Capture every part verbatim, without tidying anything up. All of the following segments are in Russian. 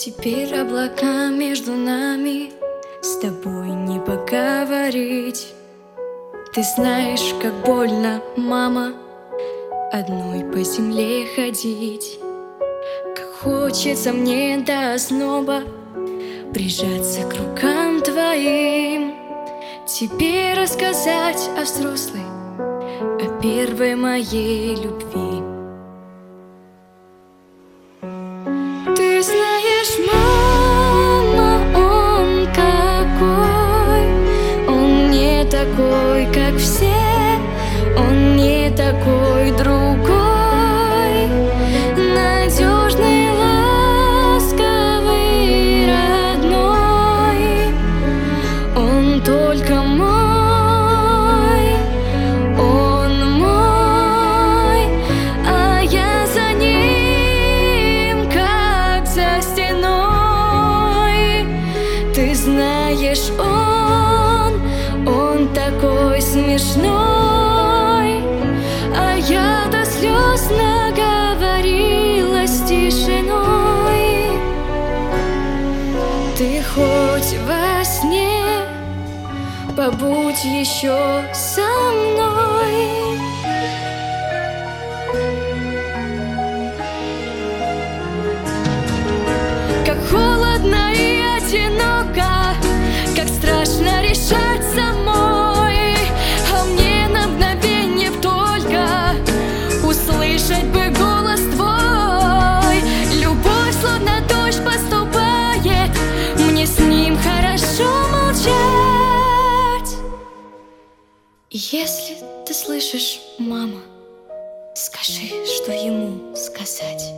Теперь облака между нами, с тобой не поговорить. Ты знаешь, как больно, мама, одной по земле ходить. Как хочется мне до озноба прижаться к рукам твоим, тебе рассказать о взрослой, о первой моей любви. Ты знаешь, мама, он какой, он не такой, как все, он не такой, другой, надежный, ласковый, родной. Он только мой, он мой, а я за ним, как за стеной. Ты знаешь, он, он такой смешной, а я до слез наговорилась тишиной. Ты хоть во сне побудь еще со мной. Как холодно и одиноко, как страшно решать самой, а мне на мгновенье только услышать бы голос твой. Любовь словно дождь поступает, мне с ним хорошо молчать. Если ты слышишь, мама, скажи, что ему сказать.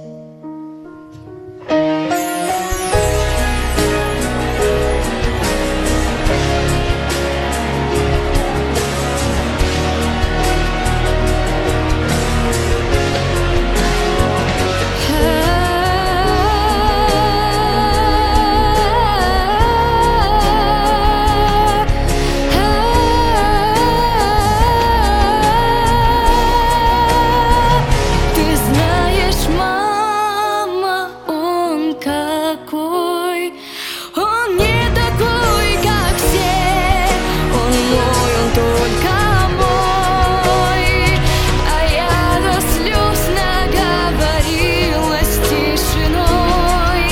Он не такой, как все, он мой, он только мой, а я до слез наговорилась тишиной.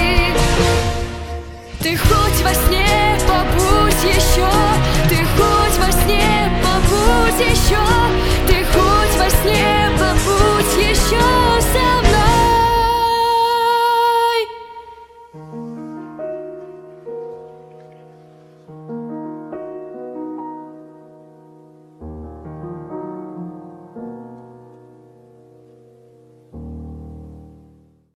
Ты хоть во сне побудь еще, ты хоть во сне побудь еще.